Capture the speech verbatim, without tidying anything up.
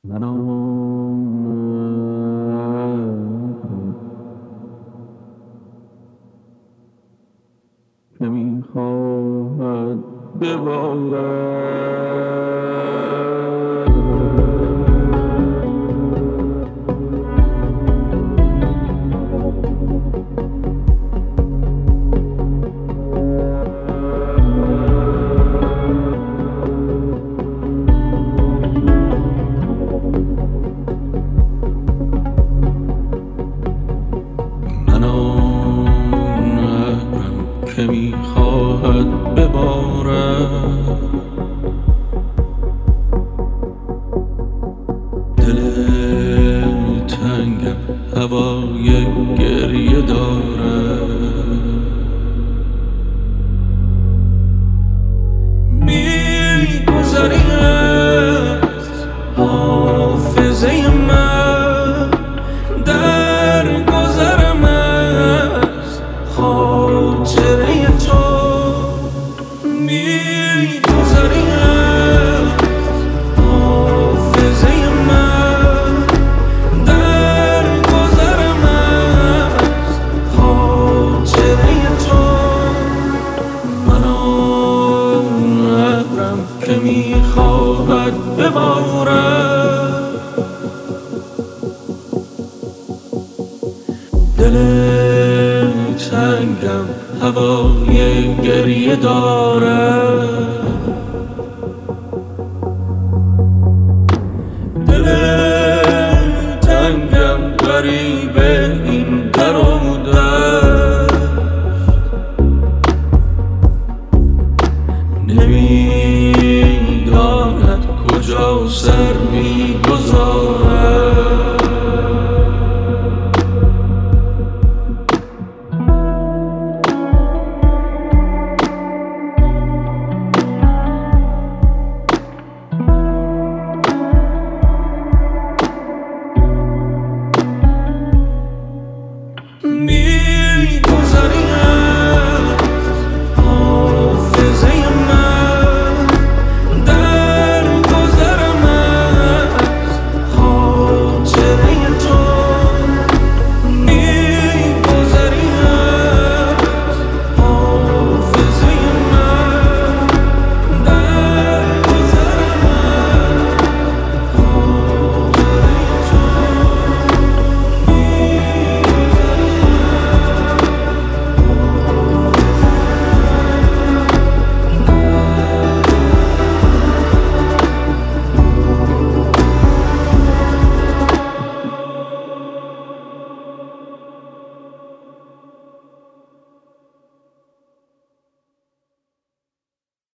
من آن که میخواهد ببارد. من آن ابرم که میخواهد ببارد، دل تنگم هوای گریه دارد. میگذری از حافظه من، در گذرم از خاطره تو. میگذری از حافظه من، در گذرم از خاطره تو. من آن ابرم که میخواهد ببارد، دل تنگم هوای گریه دارد. دل تنگم غریب این در و دشت، نمیداند کجا سر میگذارد.